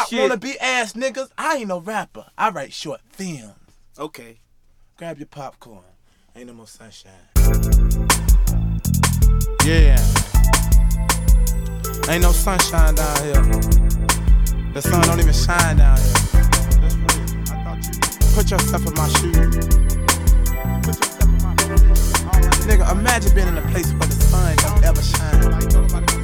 Pop wanna be ass niggas. I ain't no rapper. I write short films. Okay. Grab your popcorn. Ain't no more sunshine. Yeah. Ain't no sunshine down here. The sun don't even shine down here. That's real. I thought you. Put yourself in my shoes. Put yourself in my shoes. Nigga, imagine being in a place where the sun don't ever shine.